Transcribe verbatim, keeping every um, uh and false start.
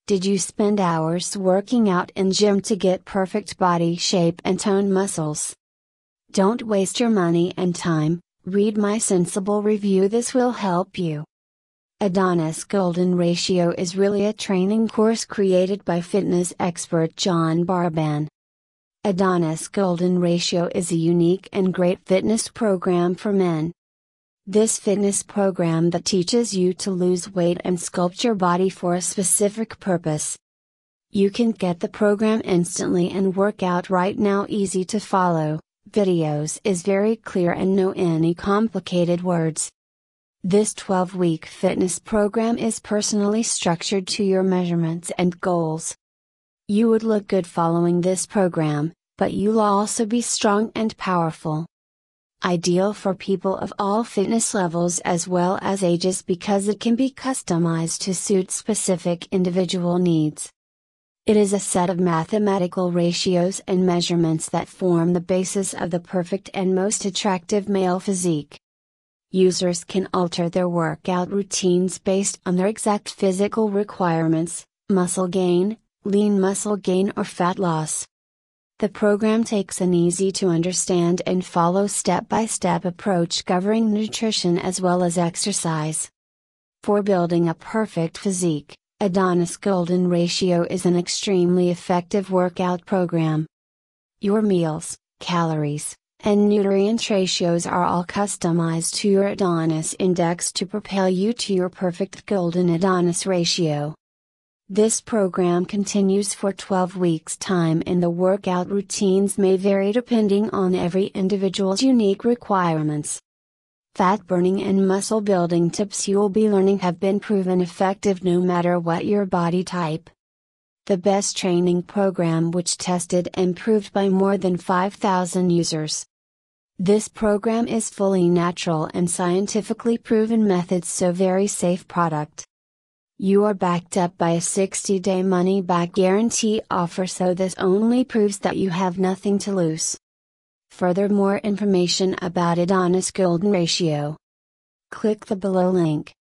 Did you spend hours working out in gym to get perfect body shape and toned muscles? Don't waste your money and time, read my sensible review. This will help you. Adonis Golden Ratio is really a training course created by fitness expert John Baraban. Adonis Golden Ratio is a unique and great fitness program for men. This fitness program that teaches you to lose weight and sculpt your body for a specific purpose. You can get the program instantly and work out right now. Easy to follow, videos is very clear and no any complicated words. This twelve week fitness program is personally structured to your measurements and goals. You would look good following this program, but you'll also be strong and powerful. Ideal for people of all fitness levels as well as ages because it can be customized to suit specific individual needs. It is a set of mathematical ratios and measurements that form the basis of the perfect and most attractive male physique. Users can alter their workout routines based on their exact physical requirements, muscle gain, lean muscle gain or fat loss. The program takes an easy to understand and follow step-by-step approach covering nutrition as well as exercise. For building a perfect physique, Adonis Golden Ratio is an extremely effective workout program. Your meals, calories, and nutrient ratios are all customized to your Adonis Index to propel you to your perfect Golden Adonis Ratio. This program continues for twelve weeks time and the workout routines may vary depending on every individual's unique requirements. Fat burning and muscle building tips you will be learning have been proven effective no matter what your body type. The best training program which tested and proved by more than five thousand users. This program is fully natural and scientifically proven methods, so very safe product. You are backed up by a sixty day money back guarantee offer, so this only proves that you have nothing to lose. Further more information about Adonis Golden Ratio. Click the below link.